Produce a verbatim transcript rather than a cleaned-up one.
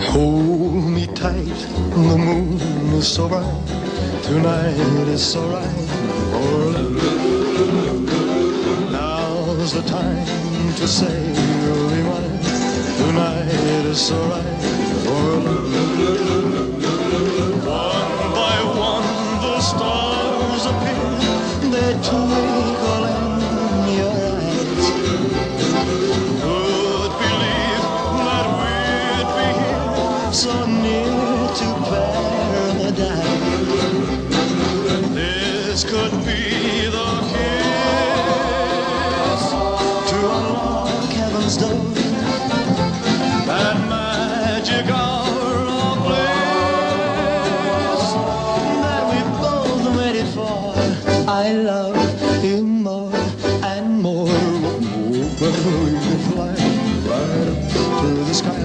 Hold me tight, the moon is so bright, tonight is so right for love. Now's the time to say you'll be mine, tonight is so right for love. One by one the stars appear, they twinkle in your eyes. Could believe that we'd be here, so near to paradise. This could be the kiss to unlock heaven's door, that magic hour of bliss that we both waited for. I love you more and more, more, but we can fly right up to the sky.